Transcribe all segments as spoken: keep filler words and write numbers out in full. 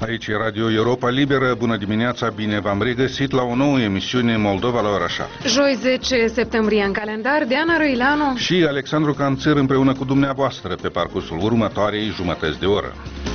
Aici e Radio Europa Liberă. Bună dimineața, bine v-am regăsit la o nouă emisiune Moldova la ora șapte. Joi zece septembrie în calendar, Diana Răileanu și Alexandru Canțăr împreună cu dumneavoastră pe parcursul următoarei jumătăți de oră.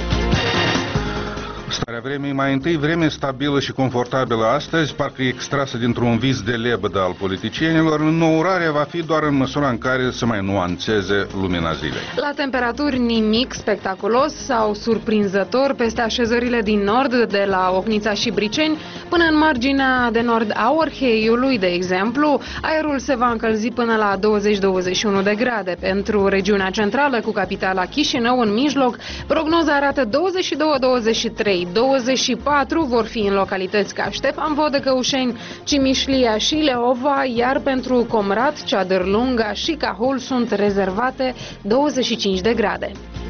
Starea vremii, mai întâi vreme stabilă și confortabilă astăzi, parcă e extrasă dintr-un vis de lebădă al politicienilor. Înnourarea va fi doar în măsura în care să mai nuanțeze lumina zilei. La temperaturi nimic spectaculos sau surprinzător peste așezările din nord, de la Ocnița și Briceni până în marginea de nord a Orheiului, de exemplu. Aerul se va încălzi până la douăzeci douăzeci și unu de grade. Pentru regiunea centrală, cu capitala Chișinău în mijloc, prognoza arată douăzeci și doi douăzeci și trei. douăzeci și patru vor fi în localități ca Ștefan Vodă, Căușeni, Cimișlia și Leova, iar pentru Comrat, Ceadărlunga și Cahul sunt rezervate douăzeci și cinci de grade.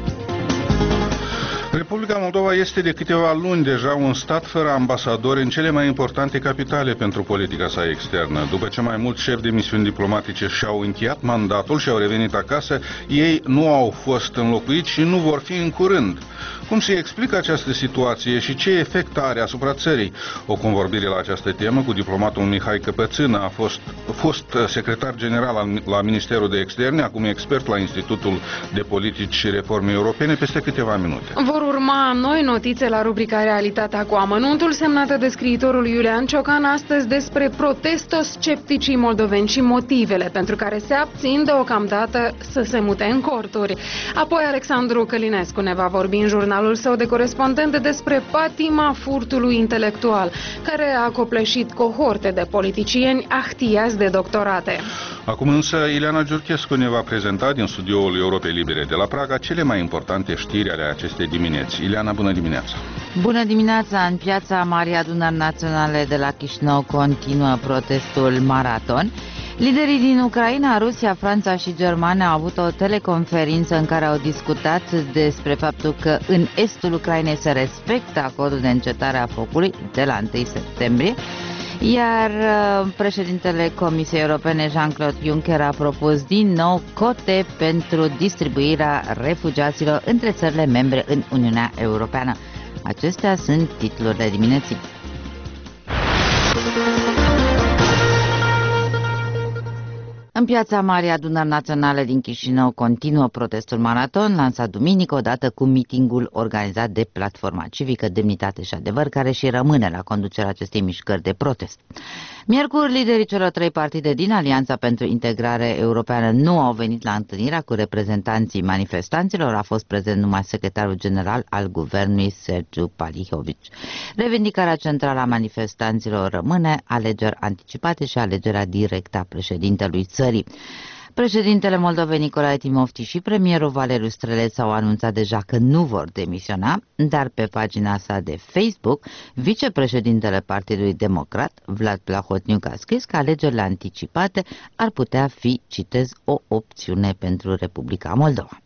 Republica Moldova este de câteva luni deja un stat fără ambasadori în cele mai importante capitale pentru politica sa externă. După ce mai mulți șefi de misiuni diplomatice și-au încheiat mandatul și au revenit acasă, ei nu au fost înlocuiți și nu vor fi în curând. Cum se explică această situație și ce efect are asupra țării? O convorbire la această temă cu diplomatul Mihai Căpățână, a fost, fost secretar general la Ministerul de Externe, acum expert la Institutul de Politici și Reforme Europene, peste câteva minute. Vor urma noi notițe la rubrica Realitatea cu amănuntul, semnată de scriitorul Iulian Ciocan, astăzi despre protestoscepticii moldoveni și motivele pentru care se abțin deocamdată să se mute în corturi. Apoi Alexandru Călinescu ne va vorbi în jurnalul său de corespondent despre patima furtului intelectual, care a copleșit cohorte de politicieni ahtiați de doctorate. Acum însă Ileana Giurchescu ne va prezenta din studioul Europei Libere de la Praga cele mai importante știri ale acestei dimineți. Ileana, bună dimineața! Bună dimineața! În piața Marii Adunări Naționale de la Chișinău continuă protestul maraton. Liderii din Ucraina, Rusia, Franța și Germania au avut o teleconferință în care au discutat despre faptul că în estul Ucrainei se respectă acordul de încetare a focului de la întâi septembrie, iar președintele Comisiei Europene, Jean-Claude Juncker, a propus din nou cote pentru distribuirea refugiaților între țările membre în Uniunea Europeană. Acestea sunt titlurile dimineții. În piața Marii Adunări Naționale din Chișinău continuă protestul maraton, lansat duminică odată cu mitingul organizat de Platforma Civică Demnitate și Adevăr, care și rămâne la conducerea acestei mișcări de protest. Miercuri, liderii celor trei partide din Alianța pentru Integrare Europeană nu au venit la întâlnirea cu reprezentanții manifestanților, a fost prezent numai secretarul general al guvernului, Sergiu Palihovici. Revendicarea centrală a manifestanților rămâne alegeri anticipate și alegerea directă a președintelui țării. Președintele Moldovei Nicolae Timofti și premierul Valeriu Streleț au anunțat deja că nu vor demisiona, dar pe pagina sa de Facebook, vicepreședintele Partidului Democrat, Vlad Plahotniuc, a scris că alegerile anticipate ar putea fi, citez, o opțiune pentru Republica Moldova.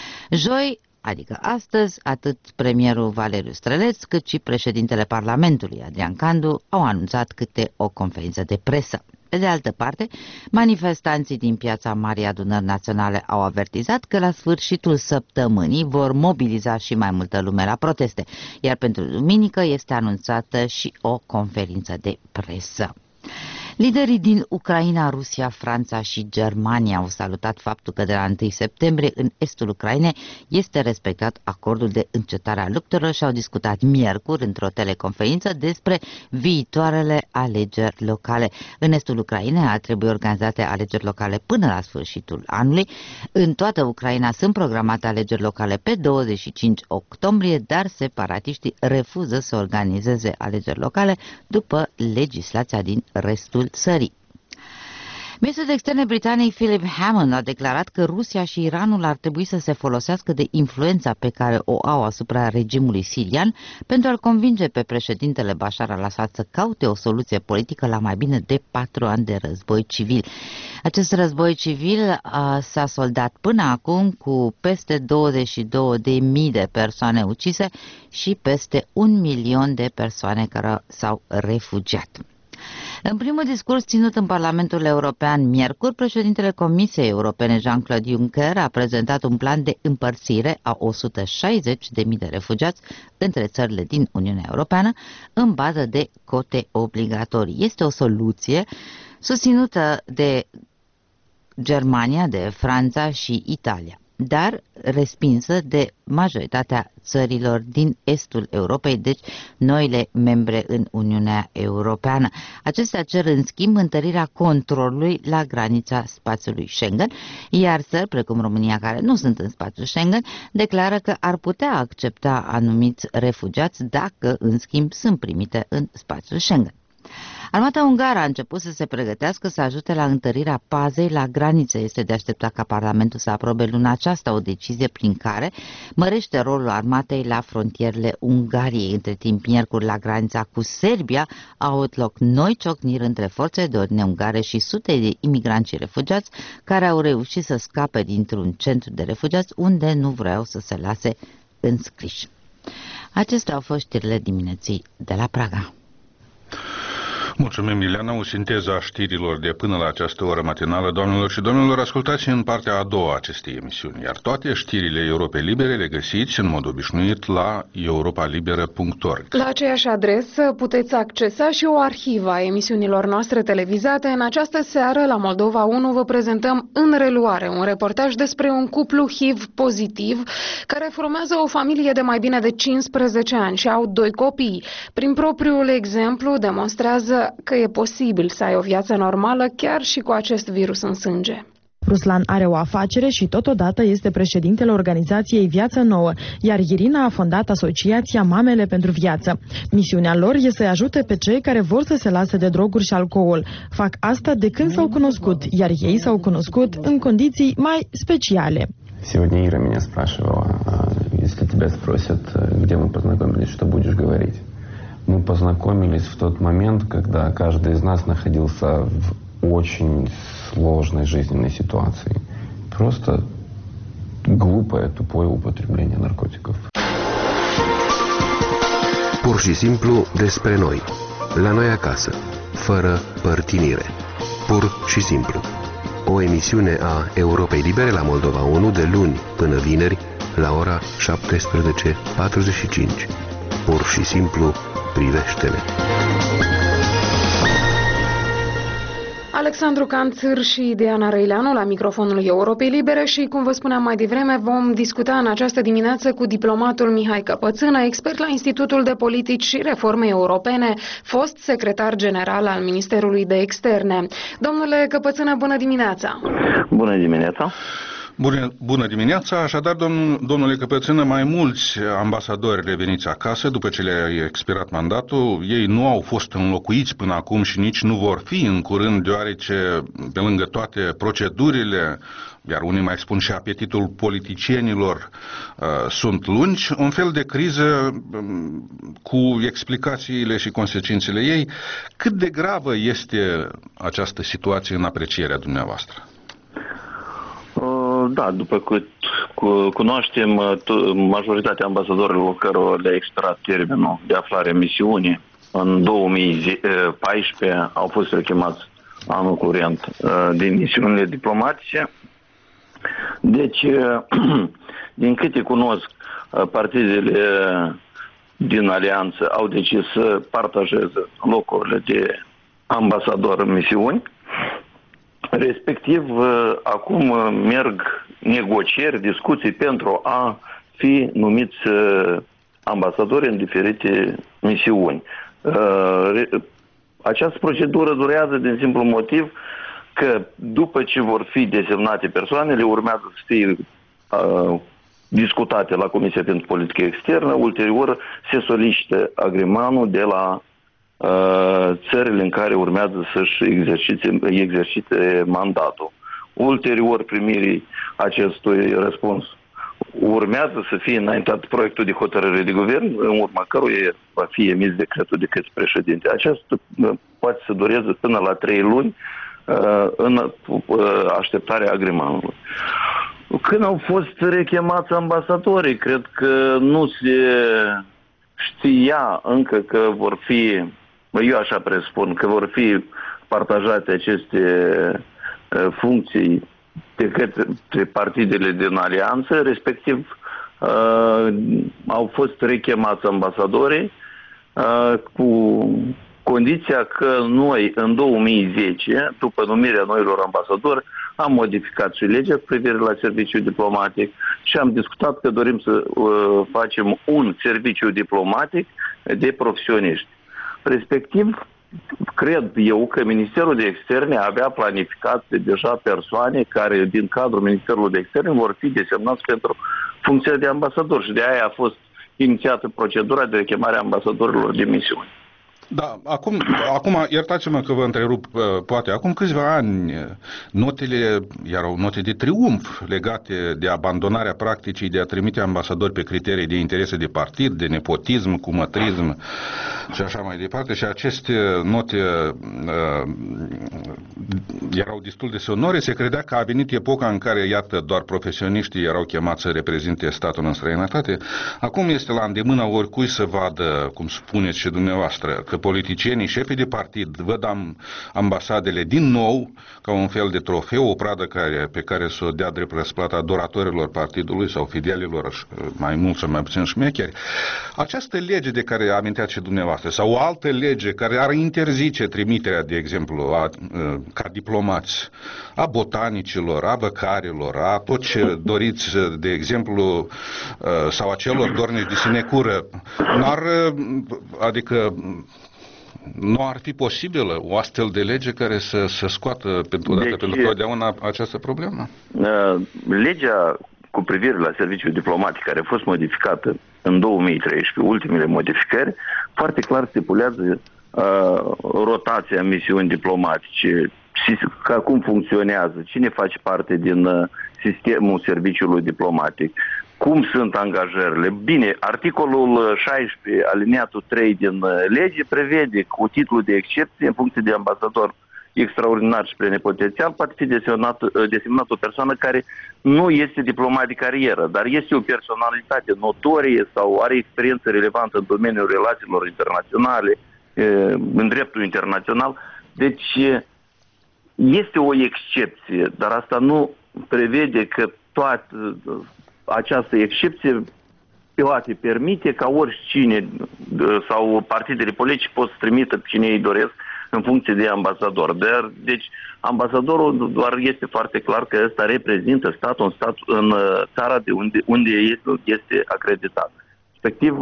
Joi, adică astăzi, atât premierul Valeriu Streleț cât și președintele Parlamentului, Adrian Candu, au anunțat câte o conferință de presă. Pe de altă parte, manifestanții din piața Marii Adunări Naționale au avertizat că la sfârșitul săptămânii vor mobiliza și mai multă lume la proteste, iar pentru duminică este anunțată și o conferință de presă. Liderii din Ucraina, Rusia, Franța și Germania au salutat faptul că de la întâi septembrie în estul Ucrainei este respectat acordul de încetare a luptelor și au discutat miercuri într-o teleconferință despre viitoarele alegeri locale. În estul Ucrainei ar trebui organizate alegeri locale până la sfârșitul anului. În toată Ucraina sunt programate alegeri locale pe douăzeci și cinci octombrie, dar separatiștii refuză să organizeze alegeri locale după legislația din restul țării. Ministrul de Externe britanic Philip Hammond a declarat că Rusia și Iranul ar trebui să se folosească de influența pe care o au asupra regimului sirian pentru a-l convinge pe președintele Bashar al-Assad să caute o soluție politică la mai bine de patru ani de război civil. Acest război civil s-a soldat până acum cu peste douăzeci și două de mii de persoane ucise și peste un milion de persoane care s-au refugiat. În primul discurs ținut în Parlamentul European miercuri, președintele Comisiei Europene Jean-Claude Juncker a prezentat un plan de împărțire a o sută șaizeci de mii de refugiați între țările din Uniunea Europeană în bază de cote obligatorii. Este o soluție susținută de Germania, de Franța și Italia, dar respinsă de majoritatea țărilor din estul Europei, deci noile membre în Uniunea Europeană. Acestea cer în schimb întărirea controlului la granița spațiului Schengen, iar țări precum România, care nu sunt în spațiul Schengen, declară că ar putea accepta anumiți refugiați dacă în schimb sunt primite în spațiul Schengen. Armata ungară a început să se pregătească să ajute la întărirea pazei la granițe. Este de așteptat ca Parlamentul să aprobe luna aceasta o decizie prin care mărește rolul armatei la frontierele Ungariei. Între timp, miercuri, la granița cu Serbia au avut loc noi ciocniri între forțele de ordine ungare și sute de imigranți și refugiați care au reușit să scape dintr-un centru de refugiați unde nu vreau să se lase înscriși. Acestea au fost știrile dimineții de la Praga. Mulțumim, Ileana, o sinteză a știrilor de până la această oră matinală. Doamnelor și domnilor, ascultați în partea a doua a acestei emisiuni, iar toate știrile Europei Libere le găsiți în mod obișnuit la europa liberă punct org. La aceeași adresă puteți accesa și o arhivă a emisiunilor noastre televizate. În această seară, la Moldova unu, vă prezentăm În reluare, un reportaj despre un cuplu H I V pozitiv care formează o familie de mai bine de cincisprezece ani și au doi copii. Prin propriul exemplu, demonstrează că e posibil să ai o viață normală chiar și cu acest virus în sânge. Ruslan are o afacere și totodată este președintele organizației Viață Nouă, iar Irina a fondat asociația Mamele pentru Viață. Misiunea lor este să ajute pe cei care vor să se lase de droguri și alcool. Fac asta de când s-au cunoscut, iar ei s-au cunoscut în condiții mai speciale. Сегодня Ира меня спрашивала, если тебя спросят, где мы познакомились, что будешь говорить. Мы познакомились в тот момент, когда каждый из нас находился в очень сложной жизненной ситуации. Просто глупое, tupое употребление наркотиков. Pur și simplu despre noi, la noi acasă, fără părtinire. Pur și simplu. O emisiune a Europei Libere la Moldova unu de luni până vineri la ora șaptesprezece patruzeci și cinci. Pur și simplu privește-ne. Alexandru Canțâr și Diana Răileanu la microfonul Europei Libere și, cum vă spuneam mai devreme, vom discuta în această dimineață cu diplomatul Mihai Căpățână, expert la Institutul de Politici și Reforme Europene, fost secretar general al Ministerului de Externe. Domnule Căpățână, bună dimineața! Bună dimineața! Bună, bună dimineața! Așadar, domnul, domnule Căpățână, mai mulți ambasadori reveniți acasă după ce le-a expirat mandatul. Ei nu au fost înlocuiți până acum și nici nu vor fi în curând, deoarece, pe lângă toate procedurile, iar unii mai spun și apetitul politicienilor, uh, sunt lungi, un fel de criză um, cu explicațiile și consecințele ei. Cât de gravă este această situație în aprecierea dumneavoastră? Da, după cât cunoaștem, majoritatea ambasadorilor cărora le-a expirat termenul de aflare în misiune în două mii paisprezece au fost rechemați anul curent din misiunile diplomatice. Deci, din câte cunosc, partidele din alianță au decis să partajeze locurile de ambasador în misiuni. Respectiv, acum merg negocieri, discuții pentru a fi numiți ambasadori în diferite misiuni. Această procedură durează din simplu motiv că după ce vor fi desemnate persoanele, urmează să fie discutate la Comisia pentru Politică Externă, ulterior se solicită agreementul de la țările în care urmează să-și exercite, exercite mandatul. Ulterior primirii acestui răspuns urmează să fie înaintat proiectul de hotărâre de guvern, în urma căruia va fi emis decretul de către președinte. Aceasta poate să dureze până la trei luni în așteptarea agreementului. Când au fost rechemați ambasadorii, cred că nu se știa încă că vor fi eu așa presupun, că vor fi partajate aceste funcții de către partidele din alianță, respectiv uh, au fost rechemați ambasadorii uh, cu condiția că noi în două mii zece, după numirea noilor ambasadori, am modificat și legea cu privire la serviciul diplomatic și am discutat că dorim să uh, facem un serviciu diplomatic de profesioniști. Respectiv, cred eu că Ministerul de Externe avea planificat deja persoane care din cadrul Ministerului de Externe vor fi desemnați pentru funcția de ambasador și de aia a fost inițiată procedura de rechemare a ambasadorilor de misiuni. Da, acum, acum iertați-mă că vă întrerup, poate, acum câțiva ani notele erau note de triumf legate de abandonarea practicii de a trimite ambasadori pe criterii de interese de partid, de nepotism, cumătrism și așa mai departe și aceste note uh, erau destul de sonore. Se credea că a venit epoca în care, iată, doar profesioniștii erau chemați să reprezinte statul în străinătate. Acum este la îndemâna oricui să vadă, cum spuneți și dumneavoastră, că politicienii, șefii de partid, văd am, ambasadele din nou ca un fel de trofeu, o pradă care, pe care să o dea drept răsplată adoratorilor partidului sau fidelilor mai mult sau mai puțin șmecheri. Această lege de care aminteați și dumneavoastră sau o altă lege care ar interzice trimiterea, de exemplu, a, ca diplomați a botanicilor, a băcarilor, a tot ce doriți, de exemplu, sau a celor dornici de sinecură, n-ar, adică nu ar fi posibilă o astfel de lege care să, să scoată pentru, deci, pentru totdeauna această problemă? Legea cu privire la serviciul diplomatic, care a fost modificată în două mii treisprezece, ultimele modificări, foarte clar stipulează uh, rotația misiuni diplomatice, ca cum funcționează, cine face parte din uh, sistemul serviciului diplomatic, cum sunt angajările. Bine, articolul șaisprezece, alineatul trei din lege, prevede cu titlul de excepție, în funcție de ambasador extraordinar și plenipotențial, poate fi desemnat, desemnat o persoană care nu este diplomat de carieră, dar este o personalitate notorie sau are experiență relevantă în domeniul relațiilor internaționale, în dreptul internațional. Deci este o excepție, dar asta nu prevede că toată această excepție poate permite ca oricine sau partidele politice pot să trimită pe cine ei doresc în funcție de ambasador. Dar, deci ambasadorul doar este foarte clar că ăsta reprezintă statul în, stat, în țara de unde, unde este acreditat. Respectiv,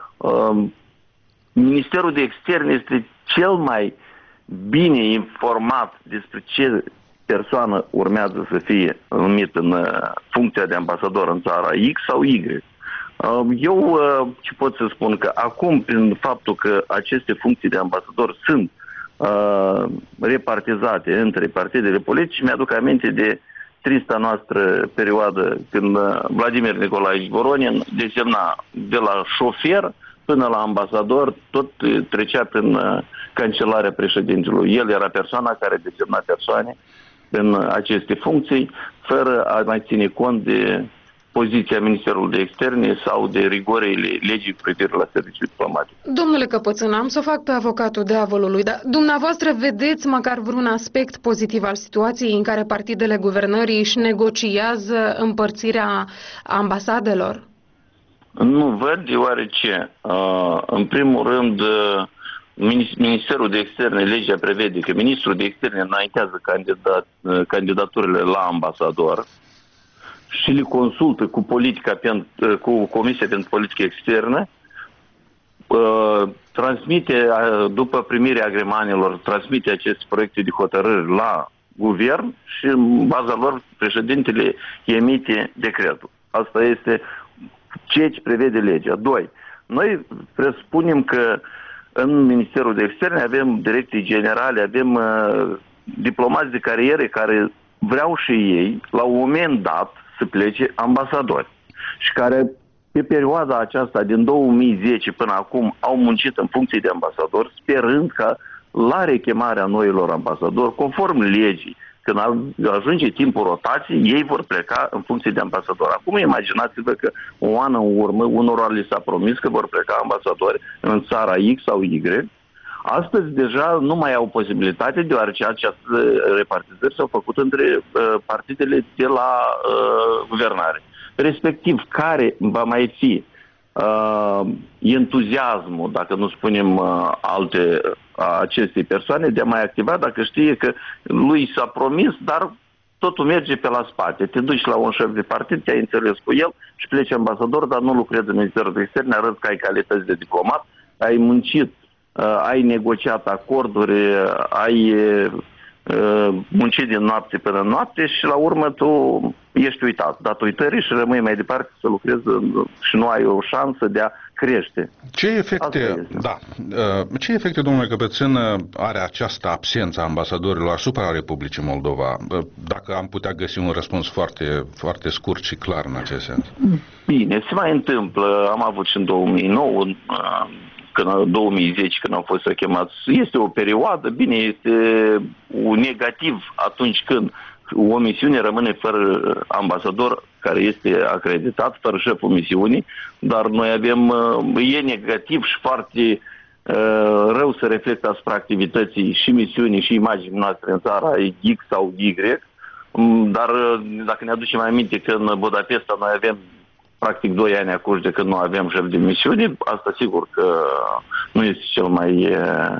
Ministerul de Externe este cel mai bine informat despre ce persoană urmează să fie numit în funcția de ambasador în țara X sau Y. Eu ce pot să spun că acum, prin faptul că aceste funcții de ambasador sunt uh, repartizate între partidele politice, mi-aduc aminte de trista noastră perioadă când Vladimir Nicolae Voronin desemna de la șofer până la ambasador, tot trecea prin cancelarea președintelui. El era persoana care desemna persoane în aceste funcții, fără a mai ține cont de poziția Ministerului de Externe sau de rigorile legii cu privire la serviciul diplomatic. Domnule Căpățân, am să o fac pe avocatul diavolului, dar dumneavoastră vedeți măcar vreun aspect pozitiv al situației în care partidele guvernării își negociază împărțirea ambasadelor? Nu văd, deoarece, uh, în primul rând, uh, Ministerul de Externe, legea prevede că Ministrul de Externe înaintează candidat, candidaturile la ambasador și le consultă cu politica cu Comisia pentru Politică Externă, transmite, după primirea agremanelor, transmite aceste proiecte de hotărâri la guvern și în baza lor președintele emite decretul. Asta este ceea ce prevede legea. Doi, noi presupunem că în Ministerul de Externe avem direcții generale, avem uh, diplomați de carieră care vreau și ei, la un moment dat, să plece ambasadori. Și care, pe perioada aceasta, din două mii zece până acum, au muncit în funcție de ambasador, sperând că la rechemarea noilor ambasadori, conform legii, când ajunge timpul rotației, ei vor pleca în funcție de ambasador. Acum imaginați-vă că o an în urmă, unora li s-a promis că vor pleca ambasadori în țara X sau Y, Astăzi deja nu mai au posibilitate, deoarece aceste repartizări s-au făcut între uh, partidele de la uh, guvernare. Respectiv, care va mai fi uh, entuziasmul, dacă nu spunem uh, alte, uh, acestei persoane, de a mai activa dacă știe că lui s-a promis, dar totul merge pe la spate. Te duci la un șef de partid, te-ai înțeles cu el și pleci ambasador, dar nu lucrezi în Ministerul de Externe, arăți că ai calități de diplomat, ai muncit, uh, ai negociat acorduri, uh, ai uh, muncit din noapte până în noapte și la urmă tu ești uitat. Dat uitării și rămâi mai departe să lucrezi și nu ai o șansă de a crește. Ce efecte, da, ce efecte, domnule Căpețân, are această absență a ambasadorilor asupra Republicii Moldova? Dacă am putea găsi un răspuns foarte, foarte scurt și clar în acest sens. Bine, se mai întâmplă, am avut și în două mii nouă, când, două mii zece, când au fost chemați. Este o perioadă, bine, este un negativ atunci când o misiune rămâne fără ambasador care este acreditat, fără șeful misiunii, dar noi avem, e negativ și foarte uh, rău să reflectă asupra activității și misiunii și imaginii noastre în țara X sau Y, dar dacă ne aducem aminte că în Budapesta noi avem practic doi ani acum de când nu avem șef de misiune, asta sigur că nu este cel mai uh,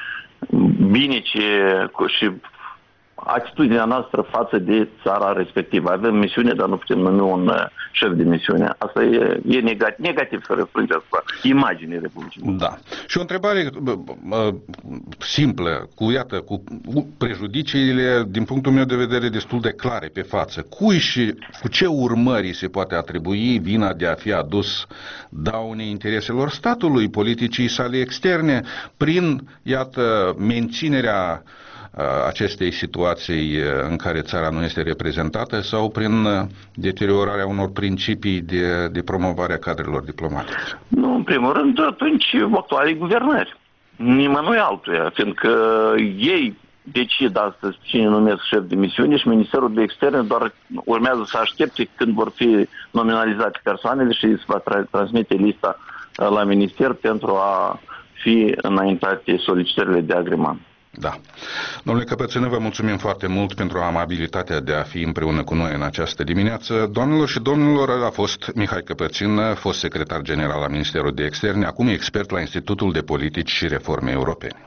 bine ce, și atitudinea noastră față de țara respectivă. Avem misiune, dar nu putem numi un șef de misiune. Asta e, e negativ, negativ să reflânge asupra imaginii Republicii. Da. Și o întrebare uh, simplă, cu, iată, cu prejudiciile, din punctul meu de vedere, destul de clare pe față. Cui și cu ce urmări se poate atribui vina de a fi adus daune intereselor statului, politicii sale externe, prin, iată, menținerea acestei situații în care țara nu este reprezentată sau prin deteriorarea unor principii de, de promovare a cadrelor diplomatice? Nu, în primul rând, atunci actualii guvernări. Nimănui altuia, fiindcă ei decid astăzi cine numesc șef de misiune și Ministerul de Externe doar urmează să aștepte când vor fi nominalizate persoanele și se va tra- transmite lista la minister pentru a fi înaintate solicitările de agrement. Da. Domnule Căpețân, vă mulțumim foarte mult pentru amabilitatea de a fi împreună cu noi în această dimineață. Doamnelor și domnilor, a fost Mihai Căpețân, fost secretar general la Ministerul de Externe, acum expert la Institutul de Politici și Reforme Europene.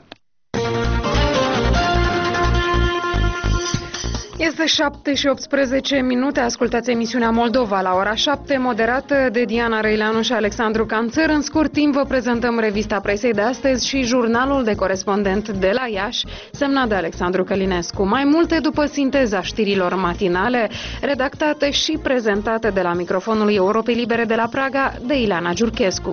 Este șapte și optsprezece minute, ascultați emisiunea Moldova la ora șapte, moderată de Diana Răileanu și Alexandru Canțăr. În scurt timp vă prezentăm revista presei de astăzi și jurnalul de corespondent de la Iași, semnat de Alexandru Călinescu. Mai multe după sinteza știrilor matinale, redactate și prezentate de la microfonul Europei Libere de la Praga, de Ileana Giurchescu.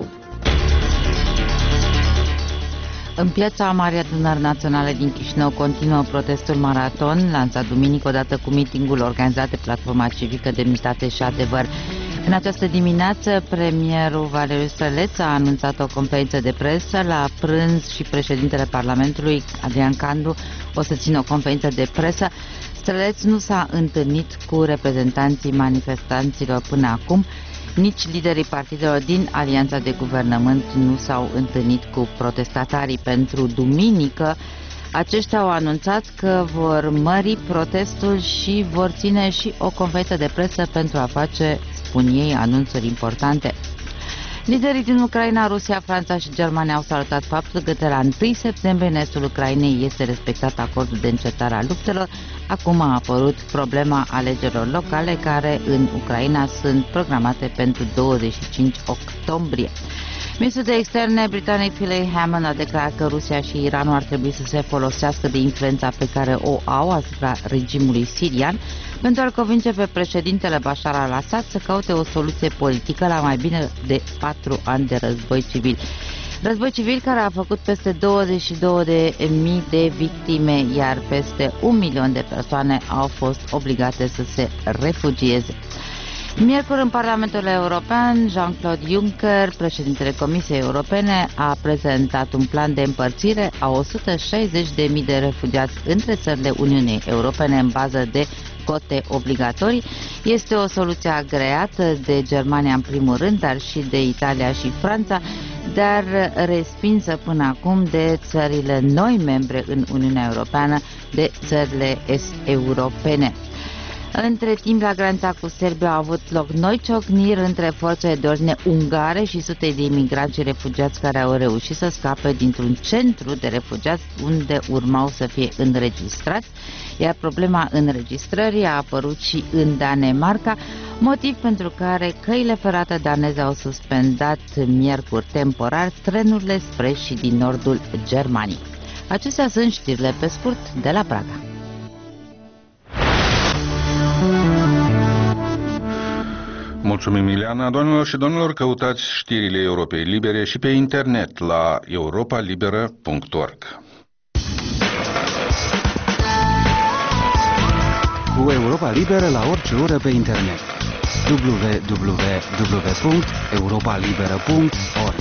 În piața Mari Adunări Naționale din Chișinău continuă protestul maraton, lansat duminică odată cu mitingul organizat de Platforma Civică Demnitate și Adevăr. În această dimineață, premierul Valeriu Străleț a anunțat o conferință de presă. La prânz și președintele Parlamentului, Adrian Candu, o să țină o conferință de presă. Străleț nu s-a întâlnit cu reprezentanții manifestanților până acum. Nici liderii partidelor din Alianța de Guvernământ nu s-au întâlnit cu protestatarii. Pentru duminică, aceștia au anunțat că vor mări protestul și vor ține și o conferință de presă pentru a face, spun ei, anunțuri importante. Liderii din Ucraina, Rusia, Franța și Germania au salutat faptul că de la întâi septembrie în estul Ucrainei este respectat acordul de încetare a luptelor. Acum a apărut problema alegerilor locale care în Ucraina sunt programate pentru douăzeci și cinci octombrie. Ministrul de Externe britanic Philip Hammond a declarat că Rusia și Iranul ar trebui să se folosească de influența pe care o au asupra regimului sirian pentru a-l convinge pe președintele Bashar al-Assad să caute o soluție politică la mai bine de patru ani de război civil. Război civil care a făcut peste douăzeci și două de mii de victime, iar peste un milion de persoane au fost obligate să se refugieze. Miercuri în Parlamentul European, Jean-Claude Juncker, președintele Comisiei Europene, a prezentat un plan de împărțire a o sută șaizeci de mii de refugiați între țările Uniunii Europene în bază de cote obligatorii. Este o soluție agreată de Germania în primul rând, dar și de Italia și Franța. dar respinsă până acum de țările noi membre în Uniunea Europeană, de țările est-europene. Între timp, la granița cu Serbia au avut loc noi ciocniri între forțele de ordine ungare și sute de imigranți și refugiați care au reușit să scape dintr-un centru de refugiați unde urmau să fie înregistrați, iar problema înregistrării a apărut și în Danemarca, motiv pentru care căile ferate daneze au suspendat miercuri temporar trenurile spre și din nordul Germaniei. Acestea sunt știrile pe scurt de la Praga. Mulțumim, Ileana. Doamnelor și domnilor, căutați știrile Europei Libere și pe internet la europa liberă punct org. Cu Europa Liberă la orice oră pe internet. w w w punct europa liberă punct org.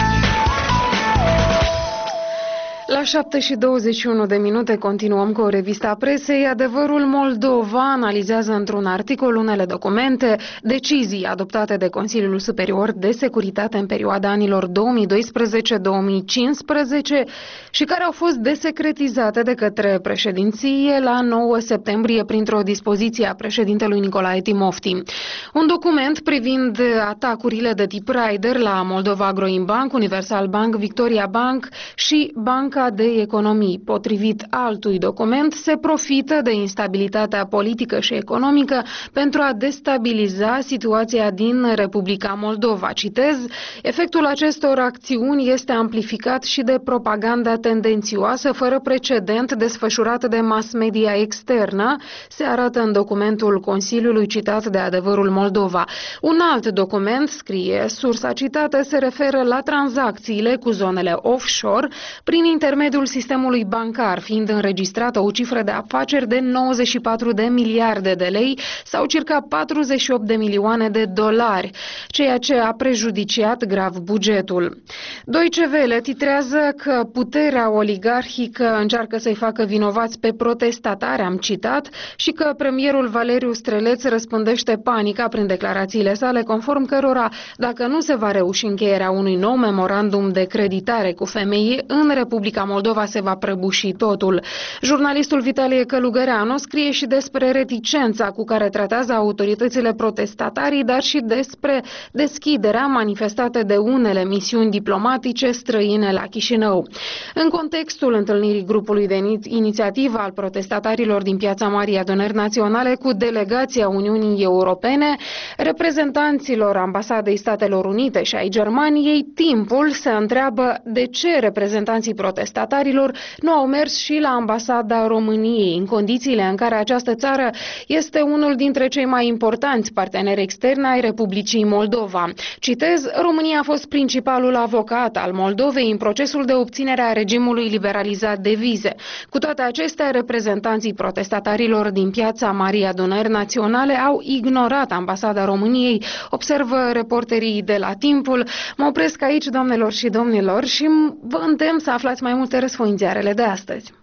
La șapte și douăzeci și unu de minute continuăm cu o revistă a presei. Adevărul Moldova analizează într-un articol unele documente, decizii adoptate de Consiliul Superior de Securitate în perioada anilor două mii doisprezece două mii cincisprezece și care au fost desecretizate de către președinție la nouă septembrie printr-o dispoziție a președintelui Nicolae Timofti. Un document privind atacurile de tip Raider la Moldova Agroimbank, Universal Bank, Victoria Bank și Banca de Economii. Potrivit altui document, se profită de instabilitatea politică și economică pentru a destabiliza situația din Republica Moldova. Citez, efectul acestor acțiuni este amplificat și de propaganda tendențioasă fără precedent desfășurată de mass media externă, se arată în documentul Consiliului citat de Adevărul Moldova. Un alt document, scrie sursa citată, se referă la tranzacțiile cu zonele offshore prin intermediul sistemului bancar, fiind înregistrată o cifră de afaceri de nouăzeci și patru de miliarde de lei sau circa patruzeci și opt de milioane de dolari, ceea ce a prejudiciat grav bugetul. Deutsche Welle titrează că puterea oligarhică încearcă să-i facă vinovați pe protestatari, am citat, și că premierul Valeriu Streleț răspândește panica prin declarațiile sale, conform cărora, dacă nu se va reuși încheierea unui nou memorandum de creditare cu F M I în Republica Moldova, se va prăbuși totul. Jurnalistul Vitalie Călugăreanu scrie și despre reticența cu care tratează autoritățile protestatarii, dar și despre deschiderea manifestată de unele misiuni diplomatice străine la Chișinău. În contextul întâlnirii grupului de inițiativă al protestatarilor din Piața Marii Adunări Naționale cu delegația Uniunii Europene, reprezentanților Ambasadei Statelor Unite și ai Germaniei, timpul se întreabă de ce reprezentanții protestatarilor nu au mers și la Ambasada României, în condițiile în care această țară este unul dintre cei mai importanți parteneri externi ai Republicii Moldova. Citez, România a fost principalul avocat al Moldovei în procesul de obținere a regimului liberalizat de vize. Cu toate acestea, reprezentanții protestatarilor din Piața Marii Adunări Naționale au ignorat Ambasada României, observă reporterii de la Timpul. Mă opresc aici, doamnelor și domnilor, și vă îndemn să aflați mai multe răsfoințiarele de astăzi.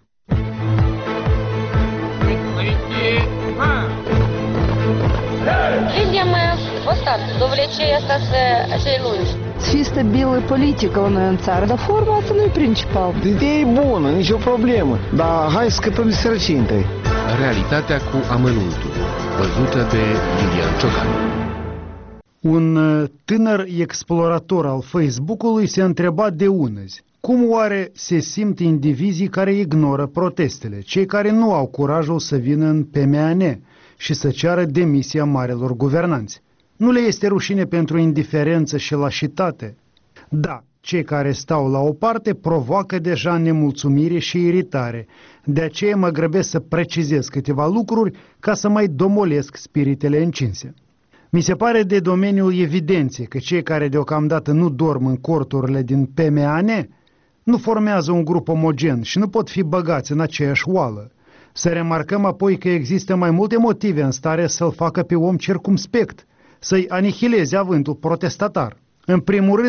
Видим остатки, довлечение остаться acei lungi. Fii stabilă politică la noi în țară, dar forma asta nu e principal. Ideea e bună, nicio problemă, dar hai să scăpăm de sărăcie întâi. Realitatea cu amănuntul, văzută de Iulian Ciocan. Un tânăr explorator al Facebook-ului se întreba de unăzi: cum oare se simt indivizii care ignoră protestele, cei care nu au curajul să vină în P M A N și să ceară demisia marilor guvernanți? Nu le este rușine pentru indiferență și lașitate? Da, cei care stau la o parte provoacă deja nemulțumire și iritare. De aceea mă grăbesc să precizez câteva lucruri ca să mai domolesc spiritele încinse. Mi se pare de domeniul evidenței că cei care deocamdată nu dorm în corturile din P M A N nu formează un grup omogen și nu pot fi băgați în aceeași oală. Să remarcăm apoi că există mai multe motive în stare să-l facă pe om circumspect, să-i anihileze avântul protestatar. În primul rând,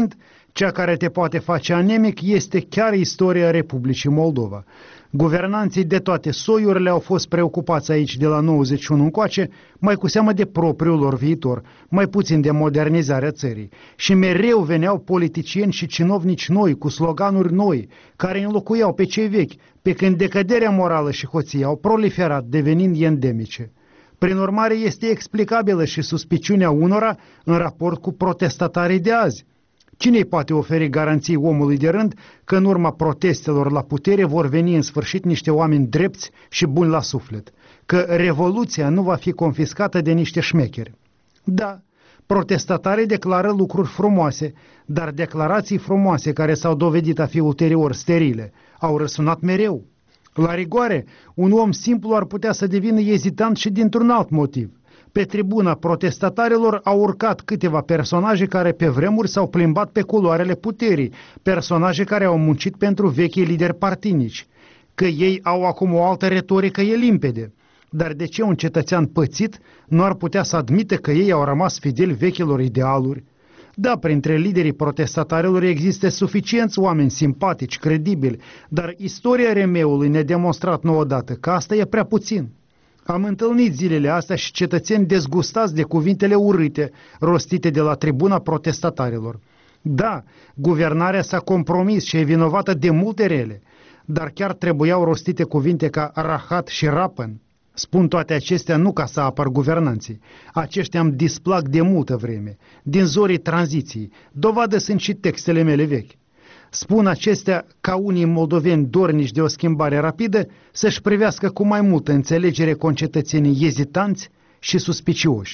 Cea care te poate face anemic este chiar istoria Republicii Moldova. Guvernanții de toate soiurile au fost preocupați aici de la nouăzeci și unu încoace, mai cu seamă de propriul lor viitor, mai puțin de modernizarea țării. Și mereu veneau politicieni și cinovnici noi, cu sloganuri noi, care înlocuiau pe cei vechi, pe când decăderea morală și hoția au proliferat, devenind endemice. Prin urmare, este explicabilă și suspiciunea unora în raport cu protestatarii de azi. Cine îi poate oferi garanții omului de rând că în urma protestelor la putere vor veni în sfârșit niște oameni drepți și buni la suflet? Că revoluția nu va fi confiscată de niște șmecheri? Da, protestatarii declară lucruri frumoase, dar declarații frumoase care s-au dovedit a fi ulterior sterile au răsunat mereu. La rigoare, un om simplu ar putea să devină ezitant și dintr-un alt motiv. Pe tribuna protestatarilor au urcat câteva personaje care pe vremuri s-au plimbat pe culoarele puterii, personaje care au muncit pentru vechii lideri partinici. Că ei au acum o altă retorică e limpede. Dar de ce un cetățean pățit nu ar putea să admite că ei au rămas fideli vechilor idealuri? Da, printre liderii protestatarilor există suficienți oameni simpatici, credibili, dar istoria remeului ne-a demonstrat nouă dată că asta e prea puțin. Am întâlnit zilele astea și cetățeni dezgustați de cuvintele urâte rostite de la tribuna protestatarilor. Da, guvernarea s-a compromis și e vinovată de multe rele, dar chiar trebuiau rostite cuvinte ca rahat și rapăn. Spun toate acestea nu ca să apăr guvernanții. Aceștia îmi displac de multă vreme, din zorii tranziției. Dovadă sunt și textele mele vechi. Spun acestea ca unii moldoveni dornici de o schimbare rapidă să-și privească cu mai multă înțelegere concetățenii ezitanți și suspicioși.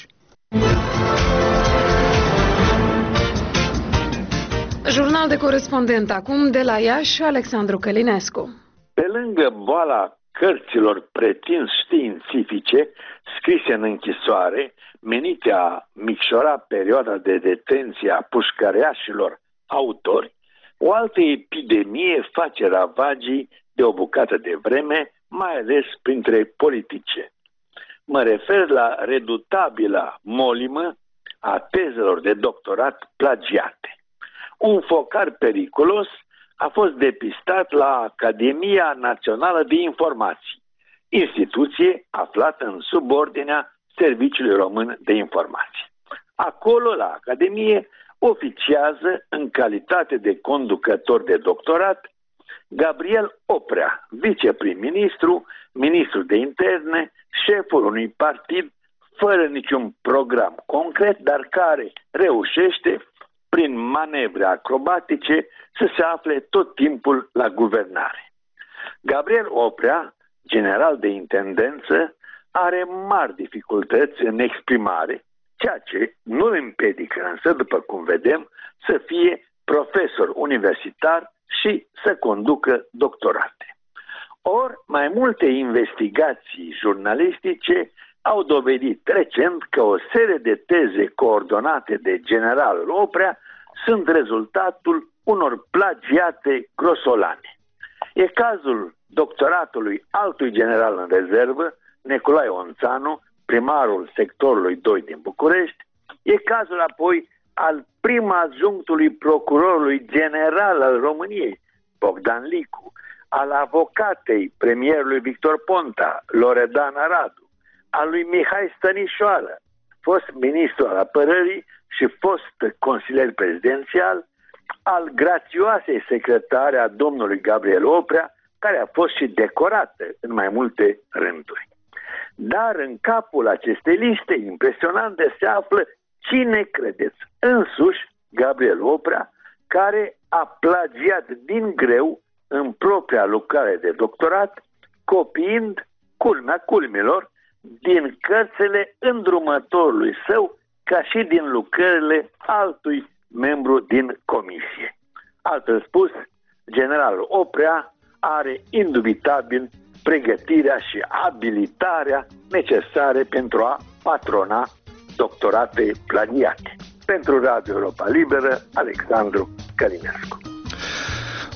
Jurnal de corespondent acum de la Iași, Alexandru Călinescu. Pe lângă boala cărților pretins științifice scrise în închisoare, menite a micșora perioada de detenție a pușcăreașilor autori, o altă epidemie face ravagii de o bucată de vreme, mai ales printre politicieni. Mă refer la redutabila molimă a tezelor de doctorat plagiate. Un focar periculos a fost depistat la Academia Națională de Informații, instituție aflată în subordinea Serviciului Român de Informații. Acolo, la Academie, oficiază în calitate de conducător de doctorat Gabriel Oprea, viceprim-ministru, ministru de interne, șeful unui partid fără niciun program concret, dar care reușește, prin manevre acrobatice, să se afle tot timpul la guvernare. Gabriel Oprea, general de intendență, are mari dificultăți în exprimare, ceea ce nu împiedică însă, după cum vedem, să fie profesor universitar și să conducă doctorate. Ori mai multe investigații jurnalistice au dovedit recent că o serie de teze coordonate de generalul Oprea sunt rezultatul unor plagiate grosolane. E cazul doctoratului altui general în rezervă, Nicolae Onțanu, primarul sectorului doi din București, e cazul apoi al prim adjunctului procurorului general al României, Bogdan Licu, al avocatei premierului Victor Ponta, Loredana Radu, al lui Mihai Stănișoară, fost ministru al apărării și fost consilier prezidențial, al grațioasei secretare a domnului Gabriel Oprea, care a fost și decorată în mai multe rânduri. Dar în capul acestei liste impresionante se află, cine credeți, însuși Gabriel Oprea, care a plagiat din greu în propria lucrare de doctorat, copiind, culmea culmilor, din cărțile îndrumătorului său, ca și din lucrările altui membru din comisie. Altfel spus, generalul Oprea are indubitabil pregătirea și abilitarea necesare pentru a patrona doctorate plagiate. Pentru Radio Europa Liberă, Alexandru Călinescu.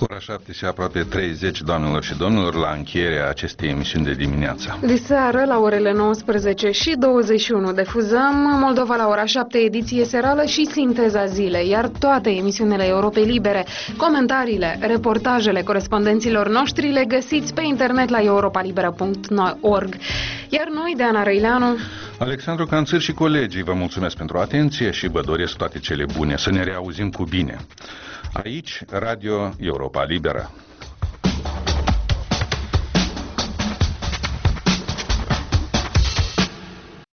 Ora șapte și aproape treizeci, doamnelor și domnilor, la încheierea acestei emisiuni de dimineață. De seară, la orele nouăsprezece și douăzeci și unu, difuzăm Moldova la ora șapte, ediție serală și sinteza zilei, iar toate emisiunile Europei Libere, comentariile, reportajele corespondenților noștri le găsiți pe internet la europa libera punct org. Iar noi, de Ana Răileanu, Alexandru Canțir și colegii, vă mulțumesc pentru atenție și vă doresc toate cele bune. Să ne reauzim cu bine. Aici, Radio Europa Liberă.